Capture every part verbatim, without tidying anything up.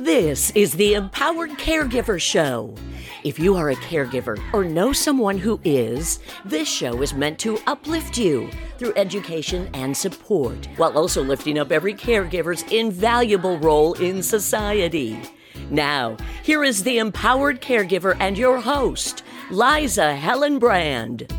This is the Empowered Caregiver Show. If you are a caregiver or know someone who is, this show is meant to uplift you through education and support, while also lifting up every caregiver's invaluable role in society. Now, here is the Empowered Caregiver and your host, Liza Hellenbrand.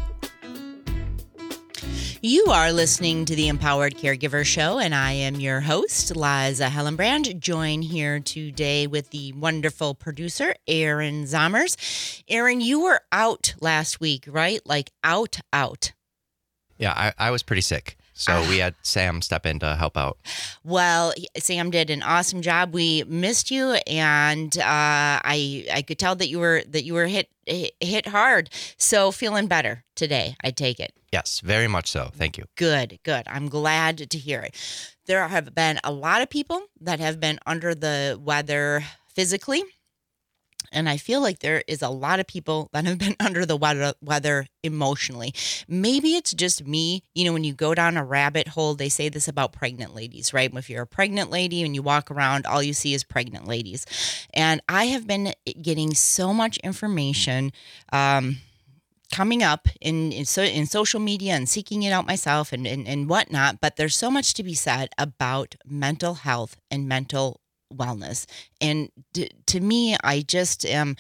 You are listening to the Empowered Caregiver Show, and I am your host, Liza Hellenbrand, joined here today with the wonderful producer, Aaron Zommers. Aaron, you were out last week, right? Like out, out. Yeah, I, I was pretty sick. So we had Sam step in to help out. Well, Sam did an awesome job. We missed you, and uh, I I could tell that you were that you were hit hit hard. So feeling better today, I take it. Yes, very much so. Thank you. Good, good. I'm glad to hear it. There have been a lot of people that have been under the weather physically. And I feel like there is a lot of people that have been under the weather, weather emotionally. Maybe it's just me. You know, when you go down a rabbit hole, they say this about pregnant ladies, right? If you're a pregnant lady and you walk around, all you see is pregnant ladies. And I have been getting so much information um, coming up in, in, so, in social media and seeking it out myself and, and, and whatnot. But there's so much to be said about mental health and mental wellness. And d- to me, I just am,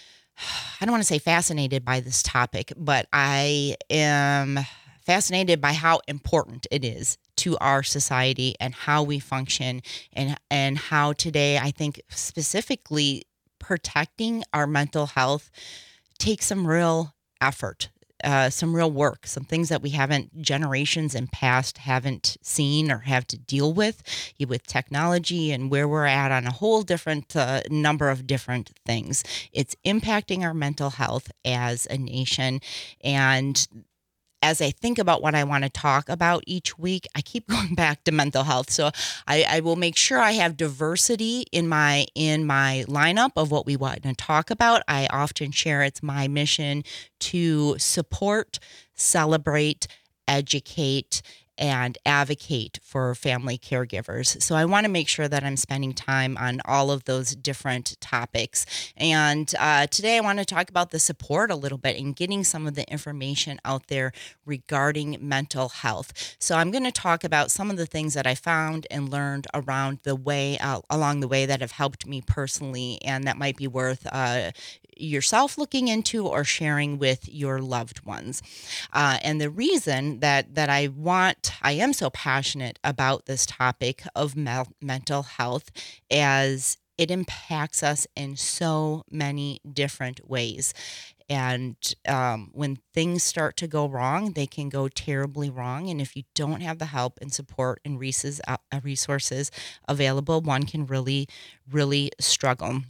I don't want to say fascinated by this topic, but I am fascinated by how important it is to our society and how we function, and, and how today, I think specifically protecting our mental health takes some real effort. Uh, some real work, some things that we haven't, generations in past haven't seen or have to deal with, with technology and where we're at on a whole different uh, number of different things. It's impacting our mental health as a nation. And as I think about what I want to talk about each week, I keep going back to mental health. So I, I will make sure I have diversity in my in my lineup of what we want to talk about. I often share it's my mission to support, celebrate, educate, and advocate for family caregivers. So I want to make sure that I'm spending time on all of those different topics. And uh, today I want to talk about the support a little bit and getting some of the information out there regarding mental health. So I'm going to talk about some of the things that I found and learned around the way, uh, along the way that have helped me personally, and that might be worth uh, yourself looking into or sharing with your loved ones. Uh, and the reason that that I want, I am so passionate about this topic of mel- mental health, as it impacts us in so many different ways. And um, when things start to go wrong, they can go terribly wrong. And if you don't have the help and support and resources, uh, resources available, one can really, really struggle.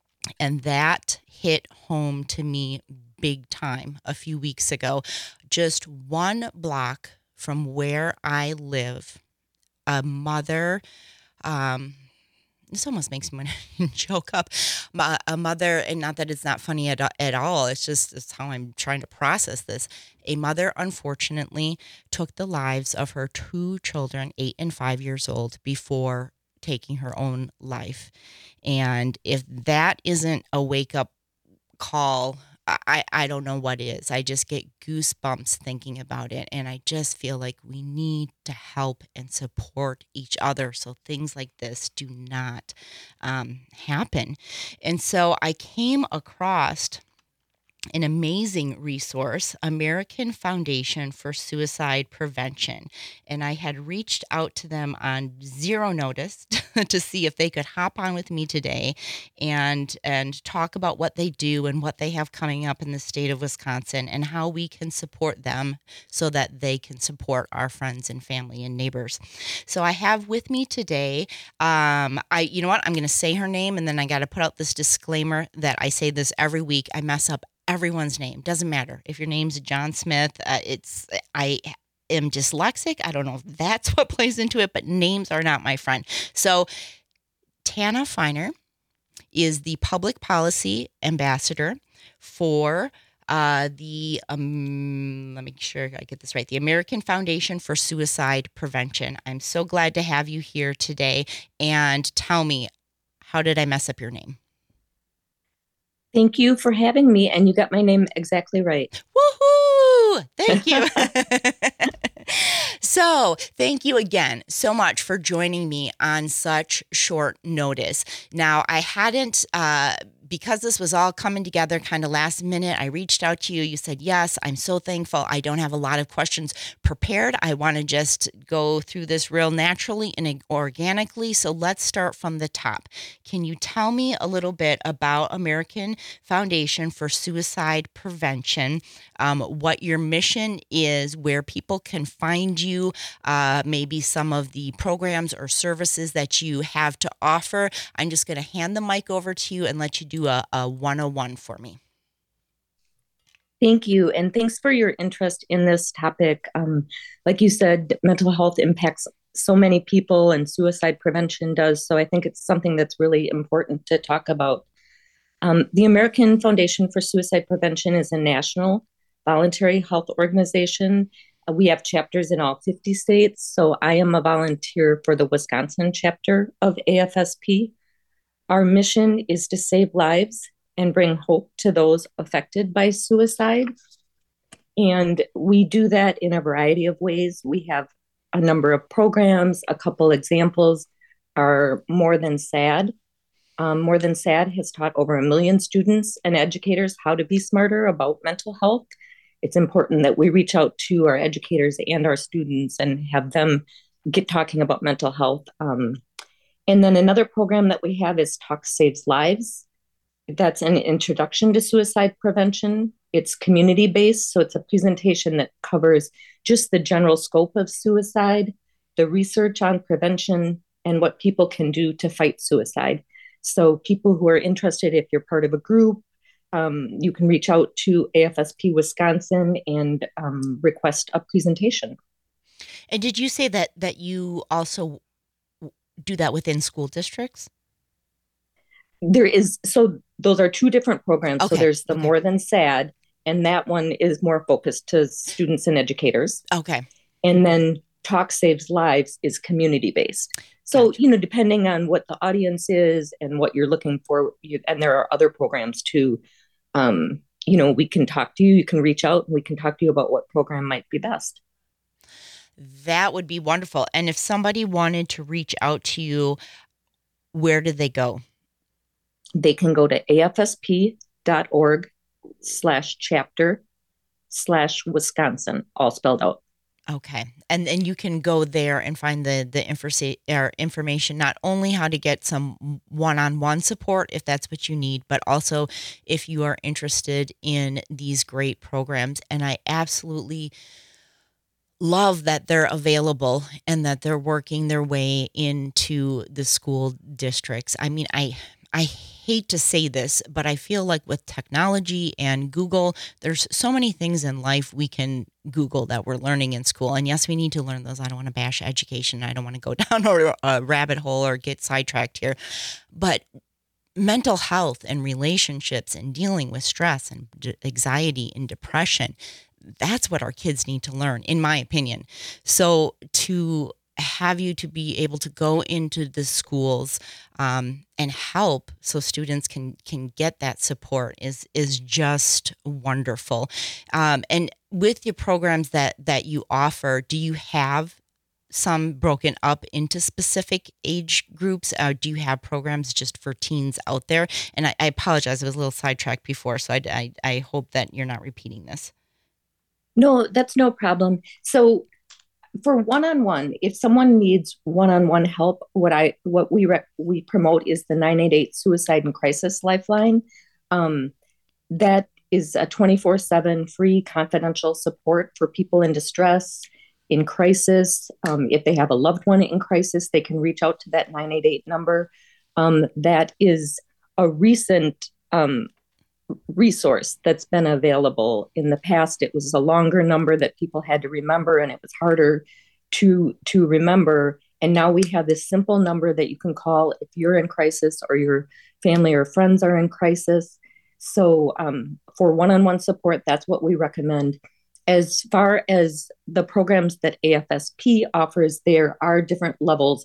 And that hit home to me big time a few weeks ago. Just one block from where I live, a mother, um, this almost makes me want to choke up, a mother, and not that it's not funny at, at all, it's just it's how I'm trying to process this. A mother, unfortunately, took the lives of her two children, eight and five years old, before taking her own life. And if that isn't a wake-up call, I, I don't know what is. I just get goosebumps thinking about it. And I just feel like we need to help and support each other so things like this do not um, happen. And so I came across an amazing resource, American Foundation for Suicide Prevention. And I had reached out to them on zero notice to see if they could hop on with me today and and talk about what they do and what they have coming up in the state of Wisconsin and how we can support them so that they can support our friends and family and neighbors. So I have with me today, um, I you know what, I'm going to say her name, and then I got to put out this disclaimer that I say this every week. I mess up everyone's name. Doesn't matter if your name's John Smith. Uh, it's I am dyslexic. I don't know if that's what plays into it, but names are not my friend. So Tana Feiner is the public policy ambassador for uh, the, um, let me make sure I get this right, the American Foundation for Suicide Prevention. I'm so glad to have you here today. And tell me, How did I mess up your name? Thank you for having me. And you got my name exactly right. Woohoo! Thank you. So thank you again so much for joining me on such short notice. Now, I hadn't, uh, because this was all coming together kind of last minute, I reached out to you. You said, yes, I'm so thankful. I don't have a lot of questions prepared. I want to just go through this real naturally and organically. So let's start from the top. Can you tell me a little bit about American Foundation for Suicide Prevention, um, what your mission is, where people can find you, uh, maybe some of the programs or services that you have to offer? I'm just going to hand the mic over to you and let you do a, a one oh one for me. Thank you. And thanks for your interest in this topic. Um, like you said, mental health impacts so many people and suicide prevention does. So I think it's something that's really important to talk about. Um, the American Foundation for Suicide Prevention is a national voluntary health organization. Uh, we have chapters in all fifty states. So I am a volunteer for the Wisconsin chapter of A F S P. Our mission is to save lives and bring hope to those affected by suicide. And we do that in a variety of ways. We have a number of programs. A couple examples are More Than SAD. Um, More Than SAD has taught over a million students and educators how to be smarter about mental health. It's important that we reach out to our educators and our students and have them get talking about mental health. Um, And then another program that we have is Talk Saves Lives. That's an introduction to suicide prevention. It's community-based, so it's a presentation that covers just the general scope of suicide, the research on prevention, and what people can do to fight suicide. So people who are interested, if you're part of a group, um, you can reach out to A F S P Wisconsin and um, request a presentation. And did you say that that you also do that within school districts? There is, so those are two different programs. Okay. So there's the Okay. More Than SAD, and that one is more focused to students and educators. Okay. And then Talk Saves Lives is community-based. So, Gotcha. you know, depending on what the audience is and what you're looking for, you, and there are other programs too, um, you know, we can talk to you, you can reach out, and we can talk to you about what program might be best. That would be wonderful. And if somebody wanted to reach out to you, where did they go? They can go to afsp.org slash chapter slash Wisconsin, all spelled out. Okay. And then you can go there and find the the info- or information, not only how to get some one-on-one support if that's what you need, but also if you are interested in these great programs. And I absolutely love that they're available and that they're working their way into the school districts. I mean, I I hate to say this, but I feel like with technology and Google, there's so many things in life we can Google that we're learning in school. And yes, we need to learn those. I don't want to bash education. I don't want to go down a rabbit hole or get sidetracked here. But mental health and relationships and dealing with stress and d- anxiety and depression, that's what our kids need to learn, in my opinion. So to have you to be able to go into the schools um, and help so students can can get that support is is just wonderful. Um, and with your programs that that you offer, do you have some broken up into specific age groups? Uh, do you have programs just for teens out there? And I, I apologize, I was a little sidetracked before, so I, I, I hope that you're not repeating this. No, that's no problem. So for one-on-one, if someone needs one-on-one help, what I what we rec- we promote is the nine eight eight Suicide and Crisis Lifeline. Um, that is a twenty-four seven free confidential support for people in distress, in crisis. Um, if they have a loved one in crisis, they can reach out to that nine eight eight number. Um, that is a recent um, resource that's been available. In the past, it was a longer number that people had to remember, and it was harder to to remember. And now we have this simple number that you can call if you're in crisis or your family or friends are in crisis. So um, for one-on-one support, that's what we recommend. As far as the programs that A F S P offers, there are different levels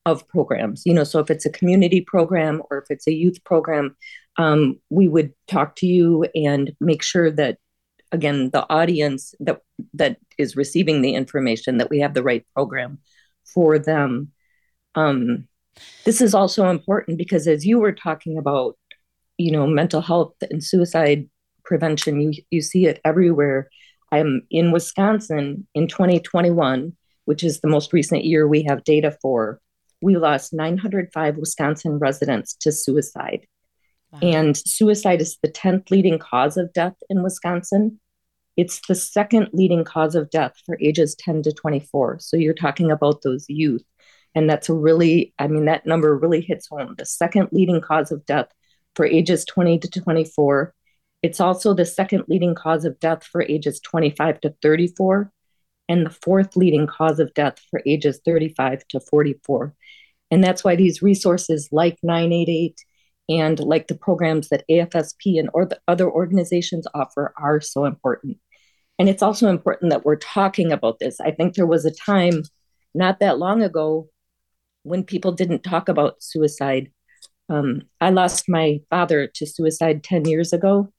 of programs. You know, so if it's a community program or if it's a youth program, um, we would talk to you and make sure that, again, the audience that that is receiving the information, that we have the right program for them. Um, this is also important because as you were talking about, you know, mental health and suicide prevention, you, you see it everywhere. I'm in Wisconsin in twenty twenty-one, which is the most recent year we have data for. We lost nine hundred five Wisconsin residents to suicide. Wow. And suicide is the tenth leading cause of death in Wisconsin. It's the second leading cause of death for ages ten to twenty-four. So you're talking about those youth. And that's a really, I mean, that number really hits home. The second leading cause of death for ages twenty to twenty-four. It's also the second leading cause of death for ages twenty-five to thirty-four, and the fourth leading cause of death for ages thirty-five to forty-four. And that's why these resources like nine eight eight and like the programs that A F S P and or the other organizations offer are so important. And it's also important that we're talking about this. I think there was a time not that long ago when people didn't talk about suicide. Um, I lost my father to suicide ten years ago.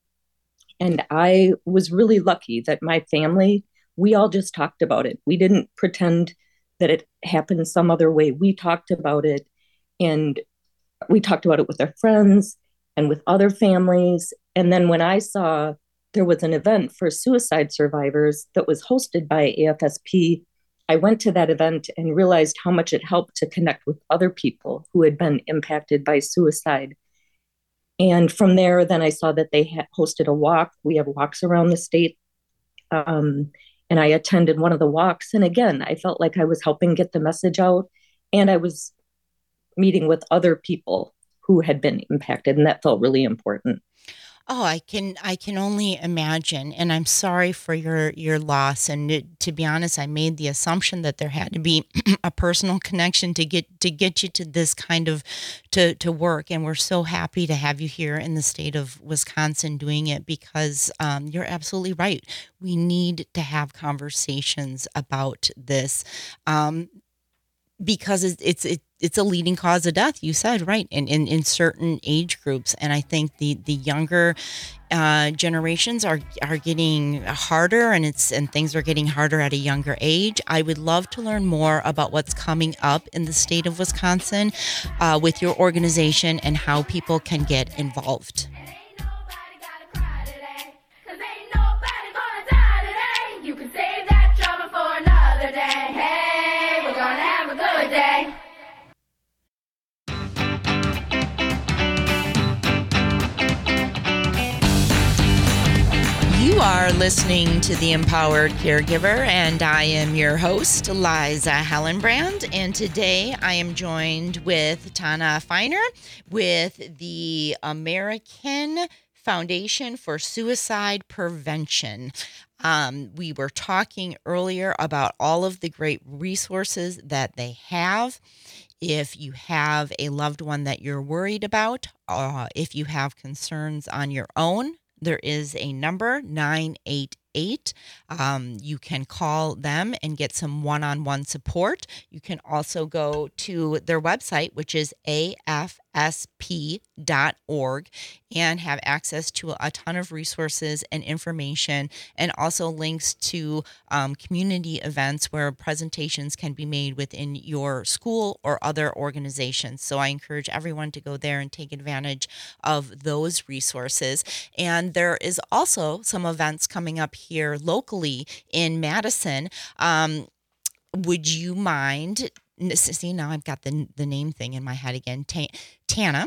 And I was really lucky that my family, we all just talked about it. We didn't pretend that it happened some other way. We talked about it, and we talked about it with our friends and with other families. And then when I saw there was an event for suicide survivors that was hosted by A F S P, I went to that event and realized how much it helped to connect with other people who had been impacted by suicide. And from there, then I saw that they had hosted a walk. We have walks around the state. Um, and I attended one of the walks. And again, I felt like I was helping get the message out. And I was meeting with other people who had been impacted. And that felt really important. Oh, I can I can only imagine, and I'm sorry for your your loss. And it, to be honest, I made the assumption that there had to be a personal connection to get to get you to this kind of to to work. And we're so happy to have you here in the state of Wisconsin doing it, because um, you're absolutely right. We need to have conversations about this. Um, because it's it's it, it's a leading cause of death, you said, right, in, in, in certain age groups. And I think the the younger uh, generations are are getting harder, and it's and things are getting harder at a younger age. I would love to learn more about what's coming up in the state of Wisconsin uh, with your organization and how people can get involved. You are listening to The Empowered Caregiver, and I am your host, Liza Hellenbrand. And today I am joined with Tana Feiner with the American Foundation for Suicide Prevention. Um, we were talking earlier about all of the great resources that they have. If you have a loved one that you're worried about, uh, if you have concerns on your own, there is a number, nine eight eight. Um, you can call them and get some one-on-one support. You can also go to their website, which is A F S P dot org, and have access to a ton of resources and information, and also links to um, community events where presentations can be made within your school or other organizations. So I encourage everyone to go there and take advantage of those resources. And there is also some events coming up here locally in Madison. Um, would you mind? See, now I've got the the name thing in my head again. Ta- Tana.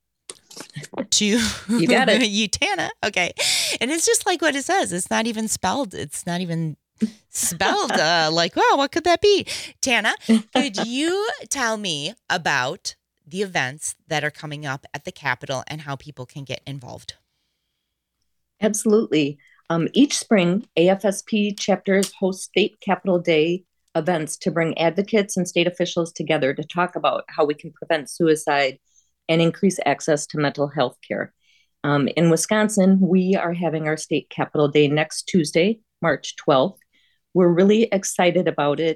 To you got it. you Tana. Okay. And it's just like what it says. It's not even spelled. It's not even spelled uh, like, well, what could that be? Tana, could you tell me about the events that are coming up at the Capitol and how people can get involved? Absolutely. Um, each spring, A F S P chapters host State Capitol Day events to bring advocates and state officials together to talk about how we can prevent suicide and increase access to mental health care. Um, in Wisconsin, we are having our State Capitol Day next Tuesday, March twelfth. We're really excited about it.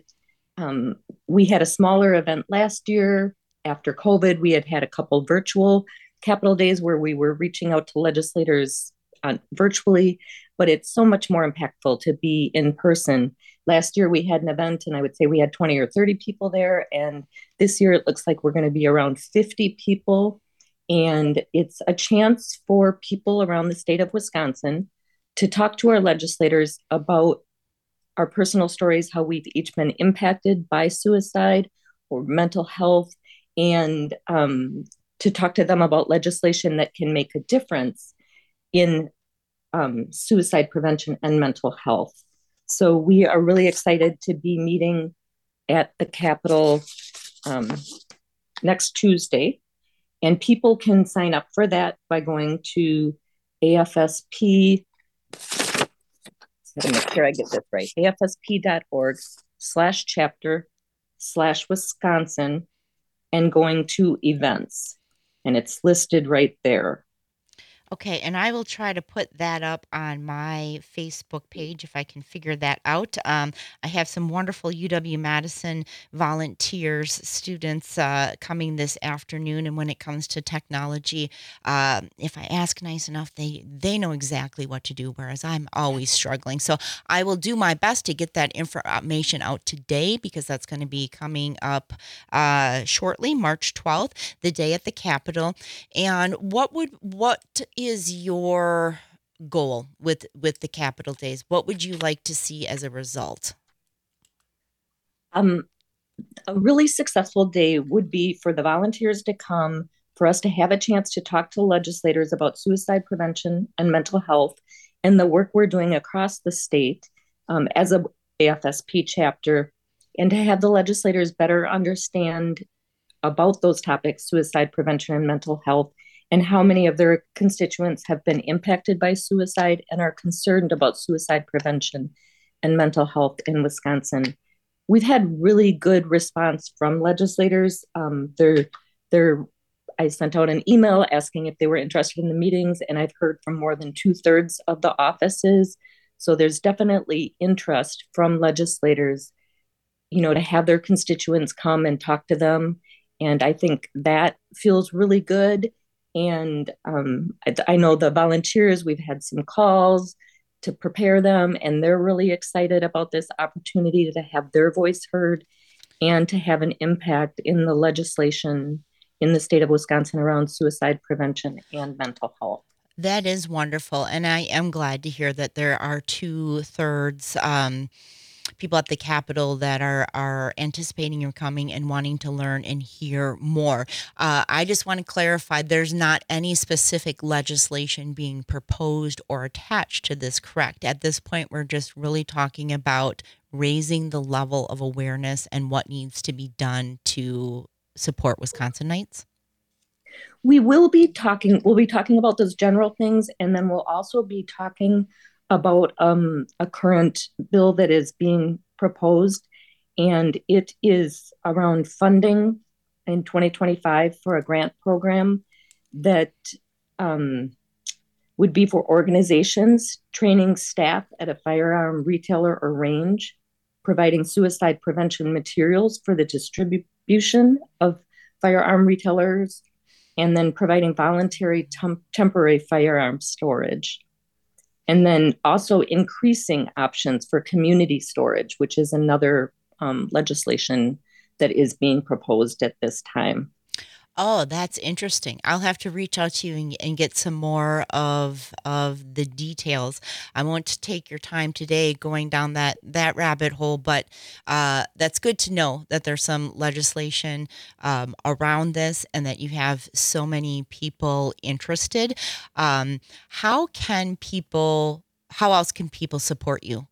Um, we had a smaller event last year. After COVID, we had had a couple virtual Capitol Days where we were reaching out to legislators uh, virtually, but it's so much more impactful to be in person. Last year we had an event and I would say we had twenty or thirty people there. And this year it looks like we're going to be around fifty people. And it's a chance for people around the state of Wisconsin to talk to our legislators about our personal stories, how we've each been impacted by suicide or mental health, and um, to talk to them about legislation that can make a difference in um, suicide prevention and mental health. So we are really excited to be meeting at the Capitol um, next Tuesday. And people can sign up for that by going to A F S P. Let me make sure I get this right. A F S P dot org slash chapter slash Wisconsin and going to events. And it's listed right there. Okay, and I will try to put that up on my Facebook page if I can figure that out. Um, I have some wonderful U W-Madison volunteers, students uh, coming this afternoon, and when it comes to technology, uh, if I ask nice enough, they, they know exactly what to do, whereas I'm always struggling. So I will do my best to get that information out today because that's going to be coming up uh, shortly, March twelfth, the day at the Capitol. And what would what is your goal with with the Capitol Days? What would you like to see as a result? Um, a really successful day would be for the volunteers to come, for us to have a chance to talk to legislators about suicide prevention and mental health and the work we're doing across the state um, as a A F S P chapter, and to have the legislators better understand about those topics, suicide prevention and mental health, and how many of their constituents have been impacted by suicide and are concerned about suicide prevention and mental health in Wisconsin. We've had really good response from legislators. Um, they're, they're, I sent out an email asking if they were interested in the meetings, and I've heard from more than two thirds of the offices. So there's definitely interest from legislators, you know, to have their constituents come and talk to them. And I think that feels really good. And um, I, I know the volunteers, we've had some calls to prepare them, and they're really excited about this opportunity to have their voice heard and to have an impact in the legislation in the state of Wisconsin around suicide prevention and mental health. That is wonderful. And I am glad to hear that there are two thirds um, people at the Capitol that are are anticipating your coming and wanting to learn and hear more. Uh, I just want to clarify, there's not any specific legislation being proposed or attached to this, correct? At this point, we're just really talking about raising the level of awareness and what needs to be done to support Wisconsinites. We will be talking, we'll be talking about those general things, and then we'll also be talking about um, a current bill that is being proposed, and it is around funding in twenty twenty-five for a grant program that um, would be for organizations training staff at a firearm retailer or range, providing suicide prevention materials for the distribution of firearm retailers, and then providing voluntary tem- temporary firearm storage. And then also increasing options for community storage, which is another um, legislation that is being proposed at this time. Oh, that's interesting. I'll have to reach out to you and, and get some more of of the details. I won't take your time today going down that that rabbit hole, but uh, that's good to know that there's some legislation um, around this and that you have so many people interested. Um, how can people? How else can people support you?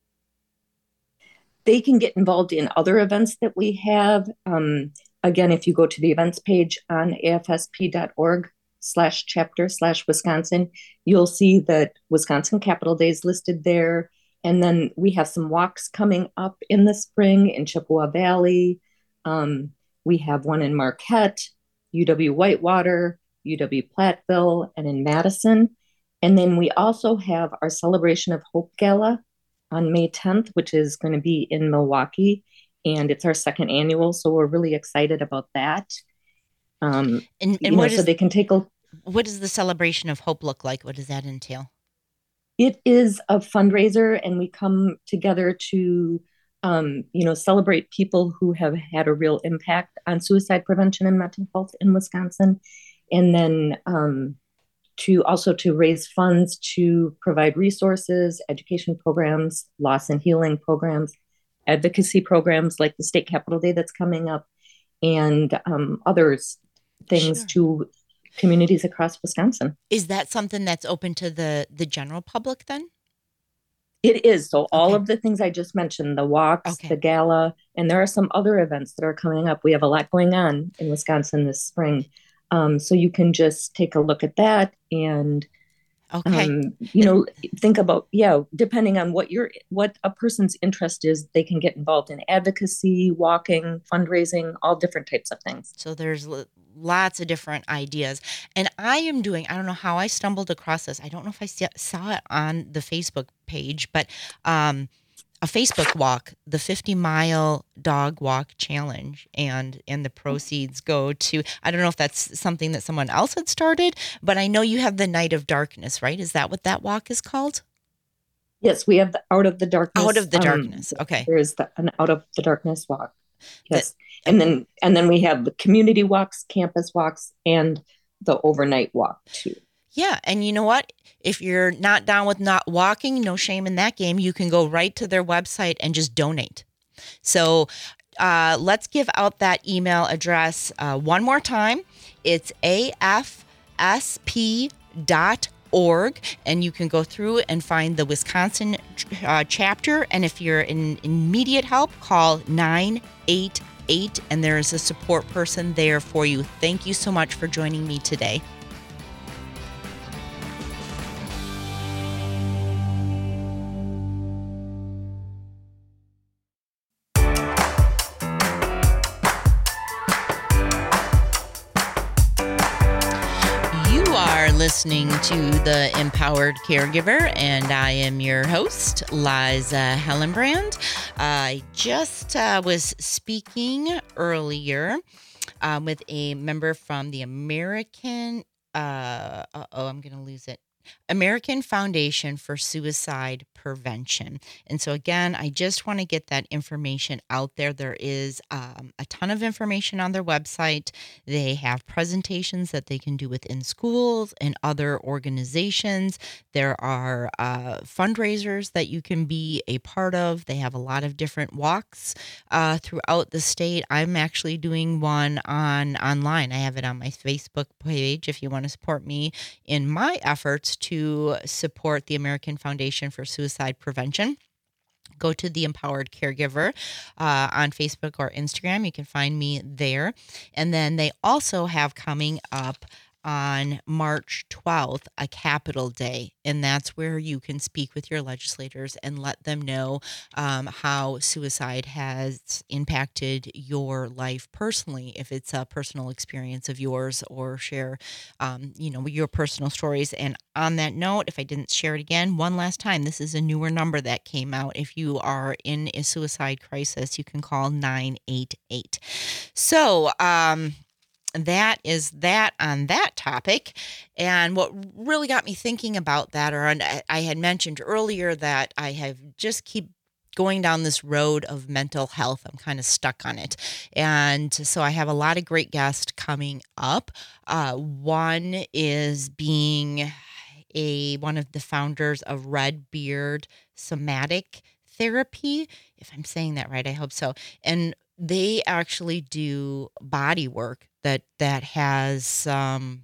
They can get involved in other events that we have. Um, Again, if you go to the events page on A F S P dot org slash chapter slash Wisconsin, you'll see that Wisconsin Capitol Days listed there. And then we have some walks coming up in the spring in Chippewa Valley. Um, we have one in Marquette, U W Whitewater, U W Platteville, and in Madison. And then we also have our Celebration of Hope Gala on May tenth, which is going to be in Milwaukee. and it's our second annual, so we're really excited about that. Um, and and you know, what so is they can take a. what does the celebration of hope look like? What does that entail? It is a fundraiser, and we come together to, um, you know, celebrate people who have had a real impact on suicide prevention and mental health in Wisconsin, and then um, to also to raise funds to provide resources, education programs, loss and healing programs, advocacy programs like the State Capitol Day that's coming up, and um, others things Sure. to communities across Wisconsin. Is that something that's open to the the general public then? It is. So all Okay. of the things I just mentioned, the walks, Okay. the gala, and there are some other events that are coming up. We have a lot going on in Wisconsin this spring. Um, so you can just take a look at that and Okay. um, you know, think about, yeah, depending on what your what a person's interest is, they can get involved in advocacy, walking, fundraising, all different types of things. So there's l- lots of different ideas. And I am doing, I don't know how I stumbled across this. I don't know if I see- saw it on the Facebook page, but um, a Facebook walk, the fifty mile dog walk challenge, and and the proceeds go to, I don't know if that's something that someone else had started, but I know you have the Night of Darkness, right? Is that what that walk is called? Yes, we have the Out of the Darkness. Out of the um, Darkness. Okay. There is the, an Out of the Darkness walk. Yes. That- and then and then we have the community walks, campus walks, and the overnight walk too. Yeah. And you know what? If you're not down with not walking, no shame in that game. You can go right to their website and just donate. So uh, let's give out that email address uh, one more time. It's A F S P dot org, and you can go through and find the Wisconsin uh, chapter. And if you're in immediate help, call nine eight eight, and there is a support person there for you. Thank you so much for joining me today. Listening to The Empowered Caregiver, and I am your host, Liza Hellenbrand. I just uh, was speaking earlier um, with a member from the American, uh, oh, I'm going to lose it. American Foundation for Suicide Prevention. And so again, I just want to get that information out there. There is um, a ton of information on their website. They have presentations that they can do within schools and other organizations. There are uh, fundraisers that you can be a part of. They have a lot of different walks uh, throughout the state. I'm actually doing one on online. I have it on my Facebook page if you want to support me in my efforts to support the American Foundation for Suicide Prevention. Go to The Empowered Caregiver uh, on Facebook or Instagram. You can find me there. And then they also have coming up on March twelfth, a Capitol Day, and that's where you can speak with your legislators and let them know um, how suicide has impacted your life personally, if it's a personal experience of yours, or share, um, you know, your personal stories. And on that note, if I didn't share it again, one last time, this is a newer number that came out. If you are in a suicide crisis, you can call nine eight eight. So, um, that is that on that topic. And what really got me thinking about that, or I had mentioned earlier that I have just keep going down this road of mental health. I'm kind of stuck on it. And so I have a lot of great guests coming up. Uh, one is being a one of the founders of Red Beard Somatic Therapy. If I'm saying that right, I hope so. And they actually do body work that that has um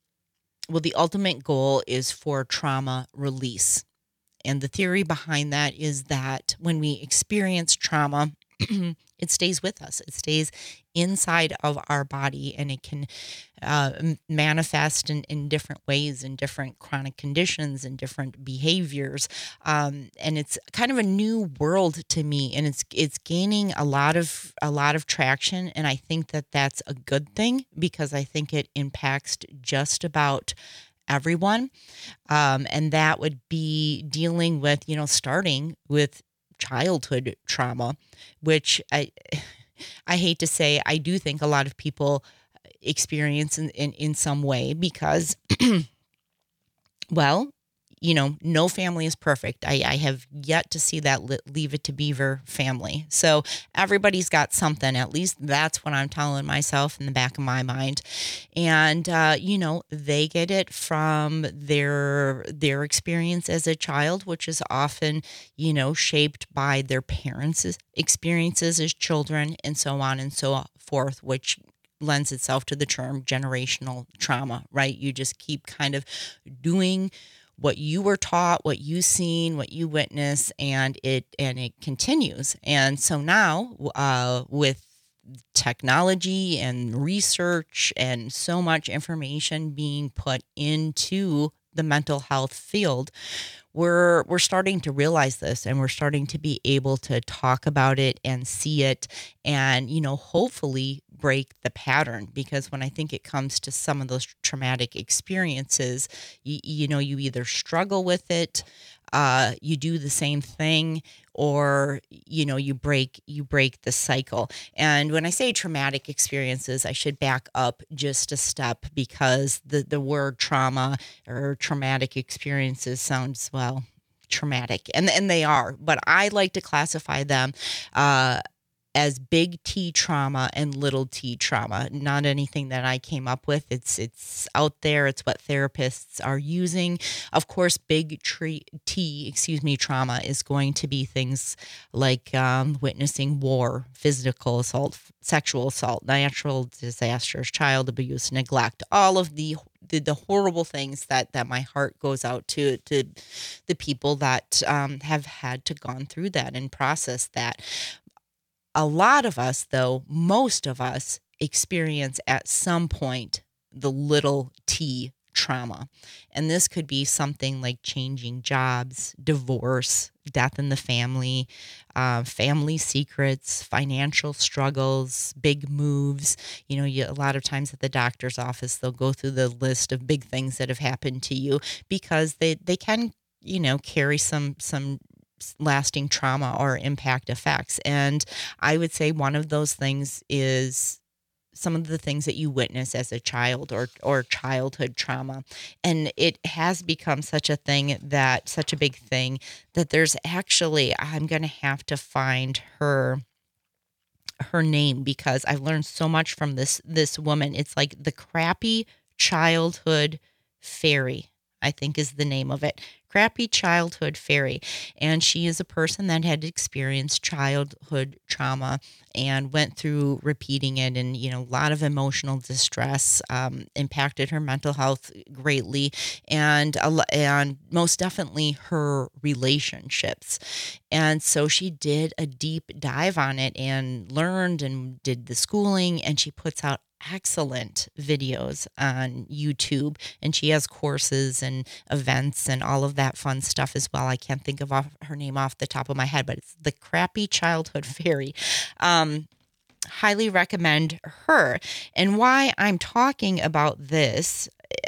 well the ultimate goal is for trauma release. And the theory behind that is that when we experience trauma, it stays with us. It stays inside of our body, and it can uh, manifest in, in different ways, in different chronic conditions and different behaviors. Um, and it's kind of a new world to me, and it's it's gaining a lot of a lot of traction. And I think that that's a good thing, because I think it impacts just about everyone. Um, and that would be dealing with, you know, starting with childhood trauma, which I I hate to say, I do think a lot of people experience in, in, in some way because, well, you know, no family is perfect. I, I have yet to see that li- Leave It to Beaver family. So everybody's got something. At least that's what I'm telling myself in the back of my mind. And, uh, you know, they get it from their their experience as a child, which is often, you know, shaped by their parents' experiences as children and so on and so forth, which lends itself to the term generational trauma, right? You just keep kind of doing what you were taught, what you seen, what you witnessed, and it and it continues. And so now, uh, with technology and research and so much information being put into the mental health field, we're we're starting to realize this, and we're starting to be able to talk about it and see it, and you know, hopefully break the pattern. Because when I think it comes to some of those traumatic experiences, you, you know, you either struggle with it, uh, you do the same thing, or you know, you break you break the cycle. And when I say traumatic experiences, I should back up just a step, because the the word trauma or traumatic experiences sounds, well, traumatic, and and they are, but I like to classify them uh as big T trauma and little T trauma. Not anything that I came up with. It's it's out there. It's what therapists are using. Of course, big tree, T, excuse me, trauma is going to be things like um, witnessing war, physical assault, sexual assault, natural disasters, child abuse, neglect, all of the the, the horrible things that that my heart goes out to to the people that um, have had to gone through that and process that. A lot of us, though, most of us experience at some point the little T trauma. And this could be something like changing jobs, divorce, death in the family, uh, family secrets, financial struggles, big moves. You know, you, a lot of times at the doctor's office, they'll go through the list of big things that have happened to you, because they, they can, you know, carry some some lasting trauma or impact effects. And I would say one of those things is some of the things that you witness as a child, or or childhood trauma. And it has become such a thing that such a big thing that there's actually, I'm going to have to find her her name, because I've learned so much from this this woman. It's like the Crappy Childhood Fairy, I think is the name of it. Crappy Childhood Fairy. And she is a person that had experienced childhood trauma and went through repeating it, and, you know, a lot of emotional distress, um, impacted her mental health greatly, and, and most definitely her relationships. And so she did a deep dive on it and learned and did the schooling, and she puts out excellent videos on YouTube, and she has courses and events and all of that fun stuff as well. I can't think of off, her name off the top of my head, but it's the Crappy Childhood Fairy. Um, highly recommend her. And why I'm talking about this,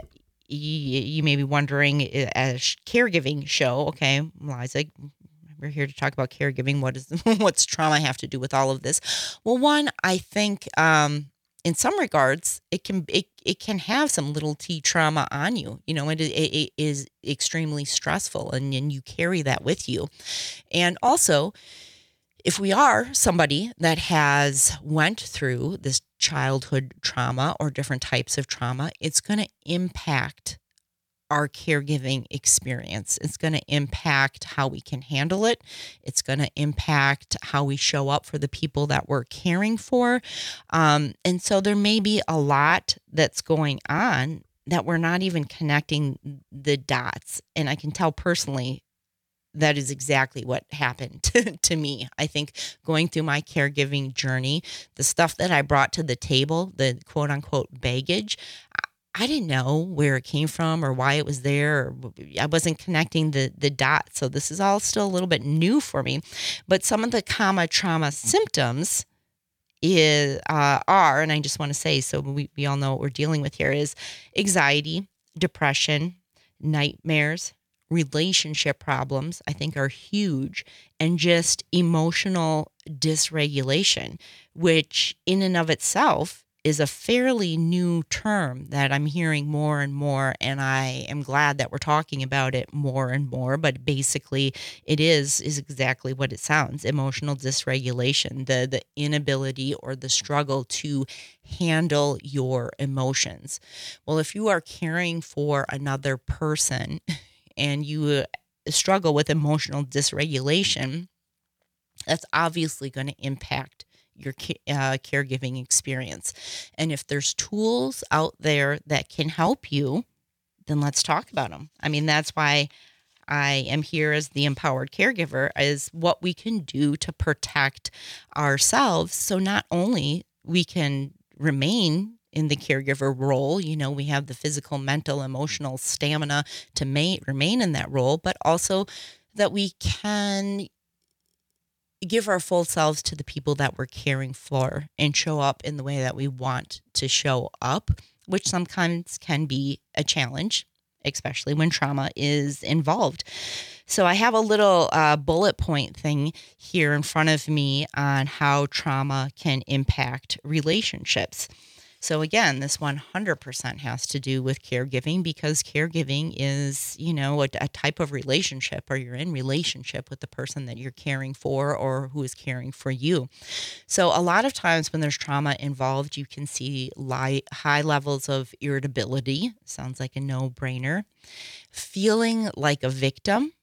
you, you may be wondering, as caregiving show, okay, Liza, we're here to talk about caregiving. What is what's trauma have to do with all of this? Well, one, I think um, in some regards, it can it, it can have some little T trauma on you. You know, it, it, it is extremely stressful, and, and you carry that with you. And also, if we are somebody that has went through this childhood trauma or different types of trauma, it's going to impact our caregiving experience. It's going to impact how we can handle it. It's going to impact how we show up for the people that we're caring for. Um, and so there may be a lot that's going on that we're not even connecting the dots. And I can tell personally, that is exactly what happened to, to me. I think going through my caregiving journey, the stuff that I brought to the table, the quote unquote baggage, I didn't know where it came from or why it was there. Or I wasn't connecting the, the dots. So this is all still a little bit new for me. But some of the comma trauma symptoms is uh, are, and I just want to say, so we, we all know what we're dealing with here, is anxiety, depression, nightmares, relationship problems, I think, are huge, and just emotional dysregulation, which in and of itself is a fairly new term that I'm hearing more and more, and I am glad that we're talking about it more and more. But basically, it is is exactly what it sounds: emotional dysregulation, the the inability or the struggle to handle your emotions. Well, if you are caring for another person and you struggle with emotional dysregulation, that's obviously going to impact your uh, caregiving experience. And if there's tools out there that can help you, then let's talk about them. I mean, that's why I am here as the empowered caregiver, is what we can do to protect ourselves. So not only we can remain in the caregiver role, you know, we have the physical, mental, emotional stamina to ma- remain in that role, but also that we can give our full selves to the people that we're caring for and show up in the way that we want to show up, which sometimes can be a challenge, especially when trauma is involved. So I have a little uh, bullet point thing here in front of me on how trauma can impact relationships. So again, this one hundred percent has to do with caregiving, because caregiving is, you know, a, a type of relationship, or you're in relationship with the person that you're caring for or who is caring for you. So a lot of times when there's trauma involved, you can see li- high levels of irritability. Sounds like a no-brainer. Feeling like a victim,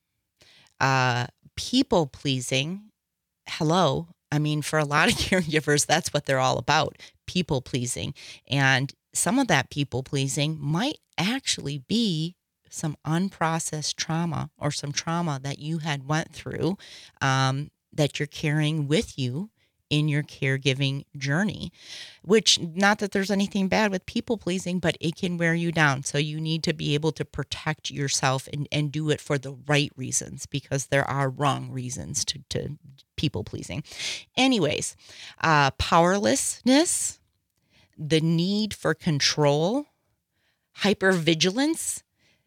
uh, people pleasing. Hello. I mean, for a lot of caregivers, that's what they're all about, people pleasing. And some of that people pleasing might actually be some unprocessed trauma, or some trauma that you had went through um, that you're carrying with you in your caregiving journey, which, not that there's anything bad with people pleasing, but it can wear you down. So you need to be able to protect yourself and, and do it for the right reasons, because there are wrong reasons to, to people pleasing. Anyways, uh, powerlessness, the need for control, hypervigilance,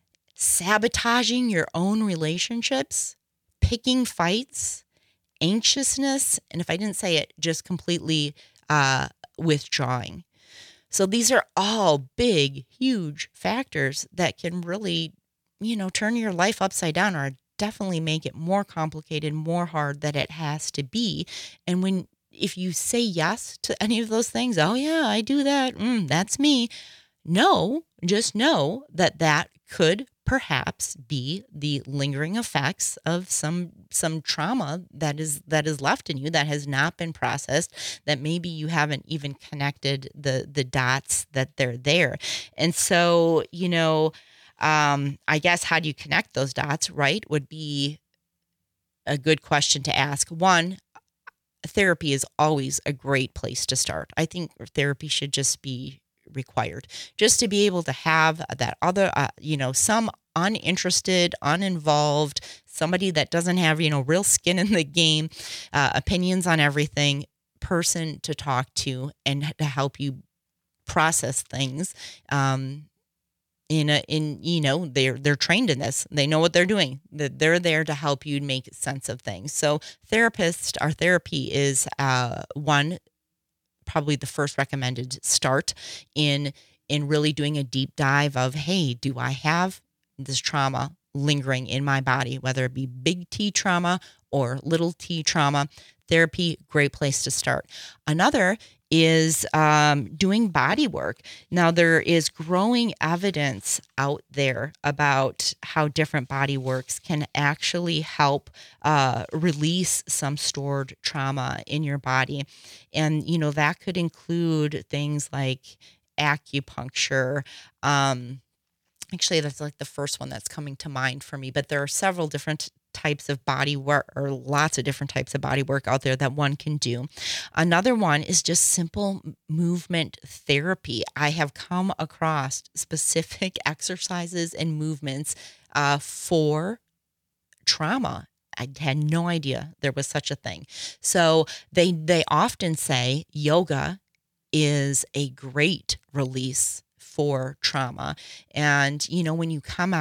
sabotaging your own relationships, picking fights, anxiousness, and if I didn't say it, just completely uh, withdrawing. So these are all big, huge factors that can really, you know, turn your life upside down, or definitely make it more complicated, more hard than it has to be. And when, if you say yes to any of those things, oh yeah, I do that, mm, that's me. No, just know that that could perhaps be the lingering effects of some some trauma that is that is left in you, that has not been processed, that maybe you haven't even connected the the dots that they're there. And so, you know, um, I guess, how do you connect those dots, right, would be a good question to ask. One, therapy is always a great place to start. I think therapy should just be required, just to be able to have that other, uh, you know, some uninterested, uninvolved, somebody that doesn't have, you know, real skin in the game, uh, opinions on everything, person to talk to and to help you process things. Um, in a, in, you know, they're, they're trained in this. They know what they're doing. They're there to help you make sense of things. So therapists, our therapy is, uh, one, probably the first recommended start in in really doing a deep dive of, hey, do I have this trauma lingering in my body, whether it be big T trauma or little t trauma? Therapy, great place to start. Another is um, doing body work. Now, there is growing evidence out there about how different body works can actually help uh, release some stored trauma in your body. And, you know, that could include things like acupuncture. Um, actually, that's like the first one that's coming to mind for me, but there are several different types of body work, or lots of different types of body work out there that one can do. Another one is just simple movement therapy. I have come across specific exercises and movements uh, for trauma. I had no idea there was such a thing. So they they often say yoga is a great release for trauma. And, you know, when you come out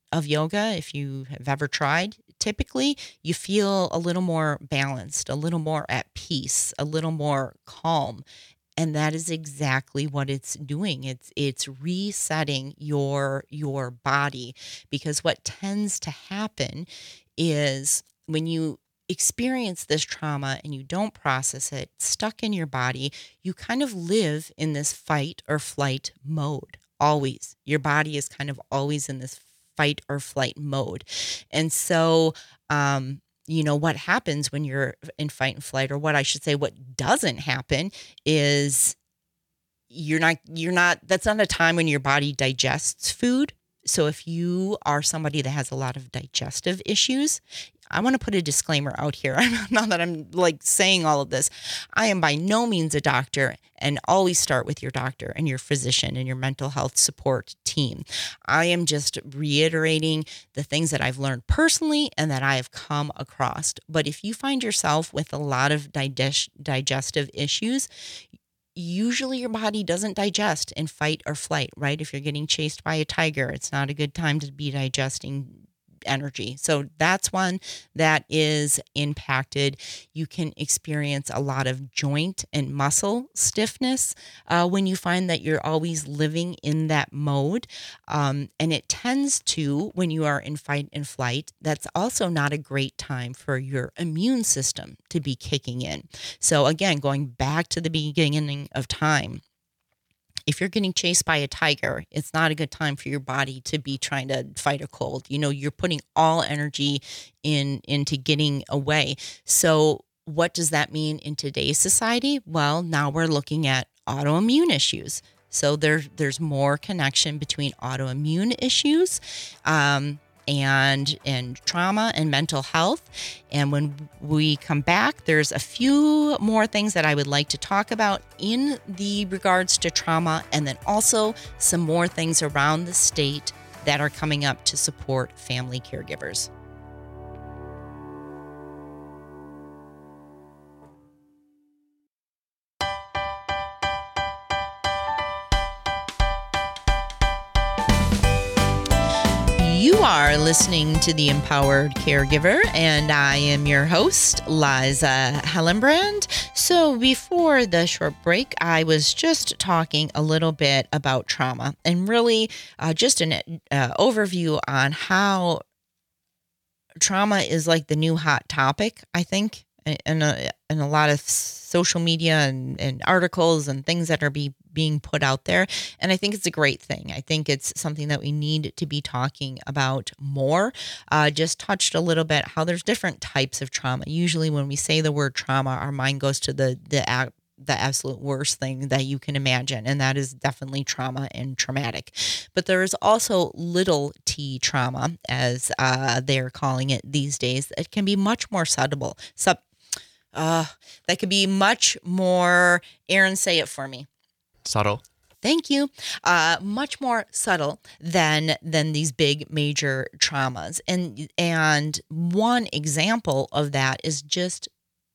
of yoga, if you have ever tried, typically you feel a little more balanced, a little more at peace, a little more calm. And that is exactly what it's doing. It's it's resetting your your body, because what tends to happen is when you experience this trauma and you don't process it, stuck in your body, you kind of live in this fight or flight mode. Always. Your body is kind of always in this fight or flight mode. And so, um, you know, what happens when you're in fight and flight, or what I should say, what doesn't happen is you're not, you're not, that's not a time when your body digests food. So if you are somebody that has a lot of digestive issues, I want to put a disclaimer out here. Not that I'm like saying all of this. I am by no means a doctor, and always start with your doctor and your physician and your mental health support team. I am just reiterating the things that I've learned personally and that I have come across. But if you find yourself with a lot of digest- digestive issues, usually your body doesn't digest in fight or flight, right? If you're getting chased by a tiger, it's not a good time to be digesting energy. So that's one that is impacted. You can experience a lot of joint and muscle stiffness uh, when you find that you're always living in that mode. Um, and it tends to, when you are in fight and flight, that's also not a great time for your immune system to be kicking in. So again, going back to the beginning of time, if you're getting chased by a tiger, it's not a good time for your body to be trying to fight a cold. You know, you're putting all energy in into getting away. So what does that mean in today's society? Well, now we're looking at autoimmune issues. So there, there's more connection between autoimmune issues, um, and and trauma and mental health. And when we come back, there's a few more things that I would like to talk about in the regards to trauma, and then also some more things around the state that are coming up to support family caregivers. You are listening to The Empowered Caregiver, and I am your host, Liza Hellenbrand. So before the short break, I was just talking a little bit about trauma, and really uh, just an uh, overview on how trauma is like the new hot topic, I think, in a, in a lot of social media and, and articles and things that are be, being put out there. And I think it's a great thing. I think it's something that we need to be talking about more. Uh, just touched a little bit how there's different types of trauma. Usually when we say the word trauma, our mind goes to the the act. the absolute worst thing that you can imagine. And that is definitely trauma and traumatic. But there is also little t trauma, as uh, they're calling it these days. It can be much more subtle. Sub, uh, that could be much more, Aaron, say it for me. Subtle. Thank you. Uh, much more subtle than than these big major traumas. And, and one example of that is just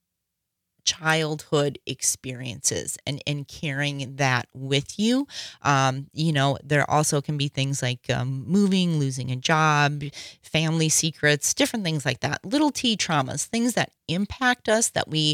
childhood experiences and, and carrying that with you. Um, you know, there also can be things like um, moving, losing a job, family secrets, different things like that. Little t traumas, things that impact us that we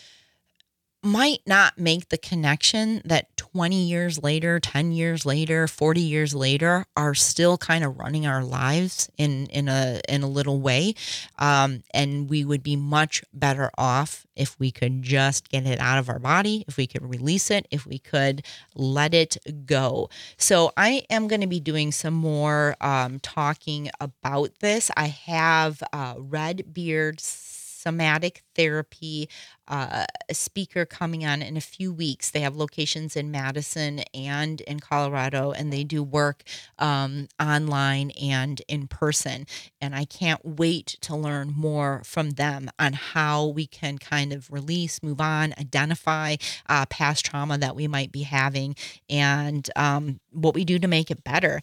might not make the connection that twenty years later, ten years later, forty years later are still kind of running our lives in, in a, in a little way. Um, and we would be much better off if we could just get it out of our body, if we could release it, if we could let it go. So I am going to be doing some more um, talking about this. I have uh, Red Beard's somatic therapy uh, speaker coming on in a few weeks. They have locations in Madison and in Colorado, and they do work um, online and in person. And I can't wait to learn more from them on how we can kind of release, move on, identify uh, past trauma that we might be having, and um, what we do to make it better.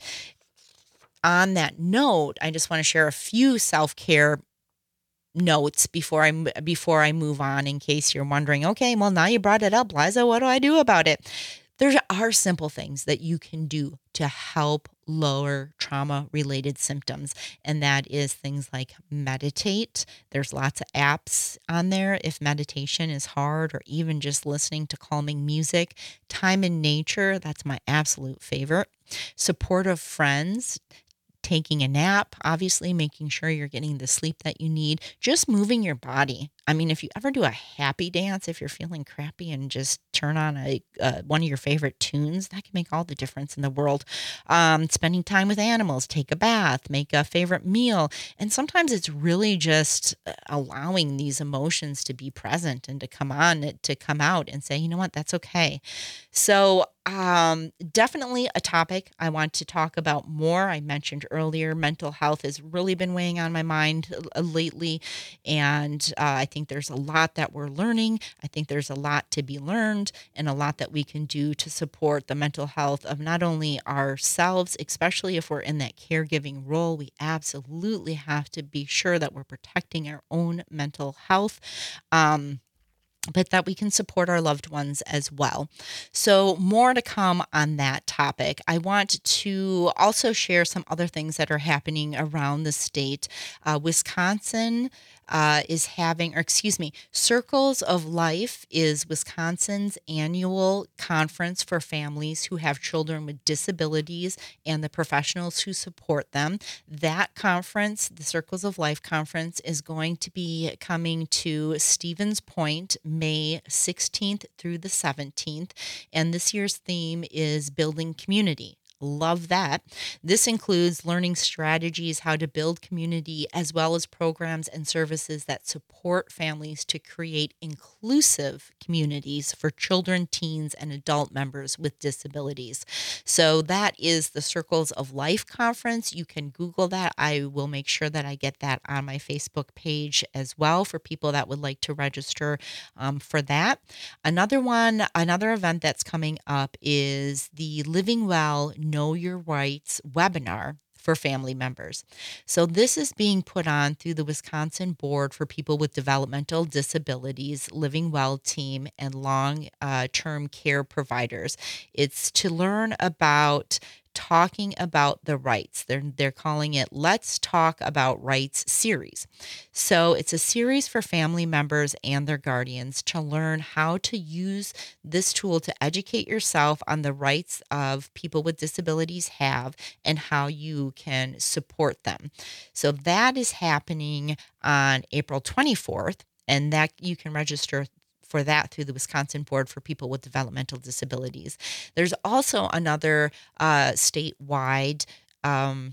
On that note, I just want to share a few self-care notes before I before I move on, in case you're wondering, okay, well, now you brought it up, Liza, what do I do about it? There are simple things that you can do to help lower trauma-related symptoms. And that is things like meditate. There's lots of apps on there if meditation is hard, or even just listening to calming music. Time in nature, that's my absolute favorite. Supportive friends. Taking a nap, obviously making sure you're getting the sleep that you need, just moving your body. I mean, if you ever do a happy dance, if you're feeling crappy and just turn on a uh, one of your favorite tunes, that can make all the difference in the world. Um, spending time with animals, take a bath, make a favorite meal. And sometimes it's really just allowing these emotions to be present and to come on, to come out and say, you know what, that's okay. So um, definitely a topic I want to talk about more. I mentioned earlier, mental health has really been weighing on my mind uh, lately. And uh, I think there's a lot that we're learning. I think there's a lot to be learned and a lot that we can do to support the mental health of not only ourselves, especially if we're in that caregiving role. We absolutely have to be sure that we're protecting our own mental health. Um, but that we can support our loved ones as well. So more to come on that topic. I want to also share some other things that are happening around the state. Uh, Wisconsin uh, is having, or excuse me, Circles of Life is Wisconsin's annual conference for families who have children with disabilities and the professionals who support them. That conference, the Circles of Life conference, is going to be coming to Stevens Point May sixteenth through the seventeenth. And this year's theme is building community. Love that. This includes learning strategies, how to build community, as well as programs and services that support families to create inclusive communities for children, teens, and adult members with disabilities. So that is the Circles of Life conference. You can Google that. I will make sure that I get that on my Facebook page as well for people that would like to register um, for that. Another one, another event that's coming up is the Living Well Know Your Rights webinar for family members. So this is being put on through the Wisconsin Board for People with Developmental Disabilities, Living Well team, and long-term uh, care providers. It's to learn about talking about the rights. They're they're calling it Let's Talk About Rights series. So it's a series for family members and their guardians to learn how to use this tool to educate yourself on the rights of people with disabilities have and how you can support them. So that is happening on April twenty-fourth, and that you can register for that through the Wisconsin Board for People with Developmental Disabilities. There's also another uh, statewide, um,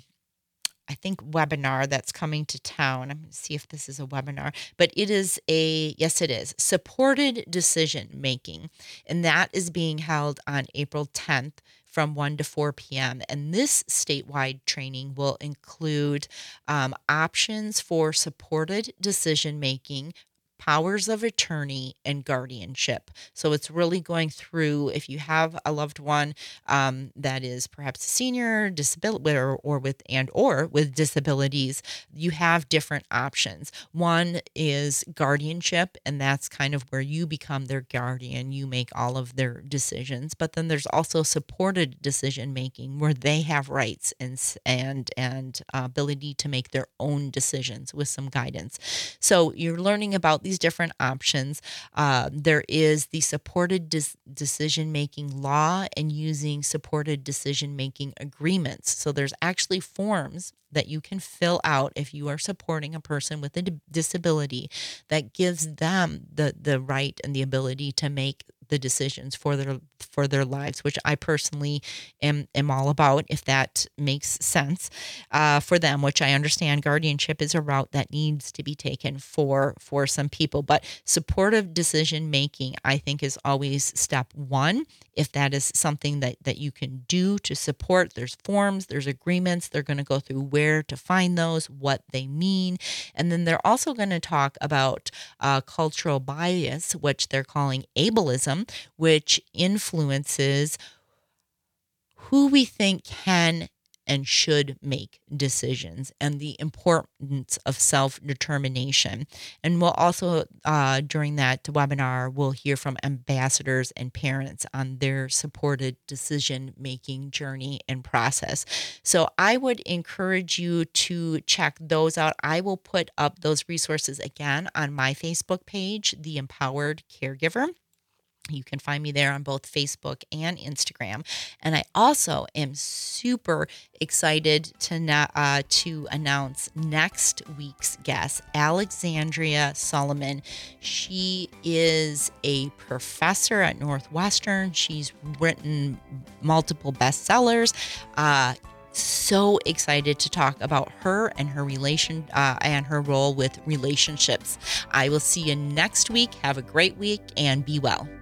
I think, webinar that's coming to town. I'm going to see if this is a webinar, but it is a, yes, it is, supported decision making. And that is being held on April tenth from one to four p.m. And this statewide training will include um, options for supported decision making, powers of attorney, and guardianship. So it's really going through, if you have a loved one um, that is perhaps a senior, disability, or, or with and or with disabilities, you have different options. One is guardianship, and that's kind of where you become their guardian. You make all of their decisions. But then there's also supported decision making, where they have rights and and and uh, ability to make their own decisions with some guidance. So you're learning about these different options. Uh, there is the supported dis- decision-making law and using supported decision-making agreements. So there's actually forms that you can fill out if you are supporting a person with a d- disability that gives them the, the right and the ability to make the decisions for their for their lives, which I personally am am all about, if that makes sense uh, for them, which I understand guardianship is a route that needs to be taken for for some people. But supportive decision making, I think, is always step one. If that is something that, that you can do to support, there's forms, there's agreements. They're going to go through where to find those, what they mean. And then they're also going to talk about uh, cultural bias, which they're calling ableism, which influences who we think can and should make decisions, and the importance of self-determination. And we'll also, uh, during that webinar, we'll hear from ambassadors and parents on their supported decision-making journey and process. So I would encourage you to check those out. I will put up those resources again on my Facebook page, The Empowered Caregiver. You can find me there on both Facebook and Instagram. And I also am super excited to na- uh, to announce next week's guest, Alexandria Solomon. She is a professor at Northwestern. She's written multiple bestsellers. Uh, so excited to talk about her and her relation uh, and her role with relationships. I will see you next week. Have a great week and be well.